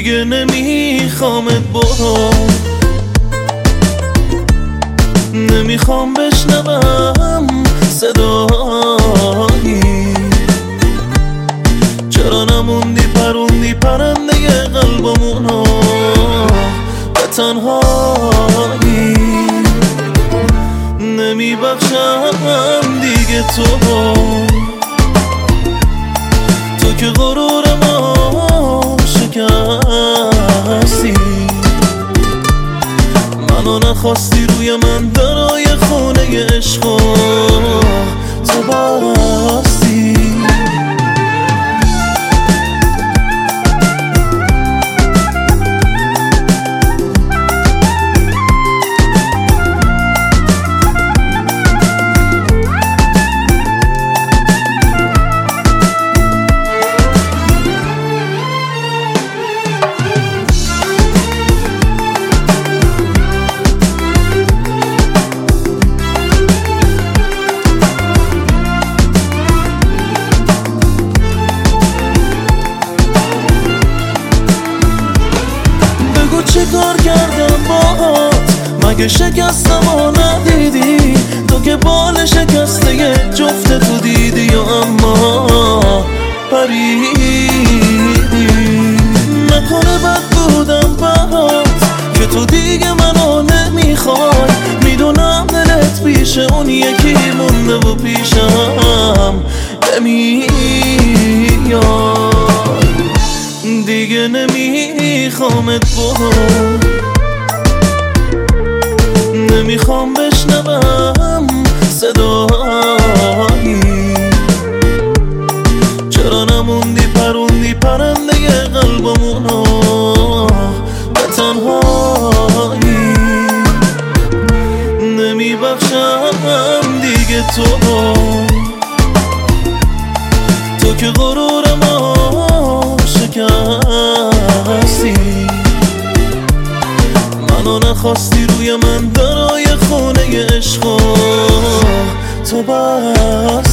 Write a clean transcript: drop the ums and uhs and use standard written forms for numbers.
دیگه نمیخوامت برو، نمیخوام بشنوم صدایی. چرا نموندی پروندی پرنده قلبمونو به تنهایی. نمیبخشم دیگه تو که غرور ما شکستی. منو نخواستی روی من درای خونه عشقو تو بستی. چه کار کردم باهات مگه شکستم و ندیدی؟ تو که بال شکسته جفت تو دیدی یا اما پریدی. نکنه بد بودم برات که تو دیگه منو نمیخوای. میدونم دلت پیش اون یکی مونده و پیشم نمیاد. دیگه نمیخوامت برو، نمیخوام بشنوم صدایی. چرا نموندی پروندی پرنده قلبمونو به تنهایی. نمیبخشم دیگه تو که غرور ما شکستی. منو نخواستی روی من درای خونه عشقو تو بستی.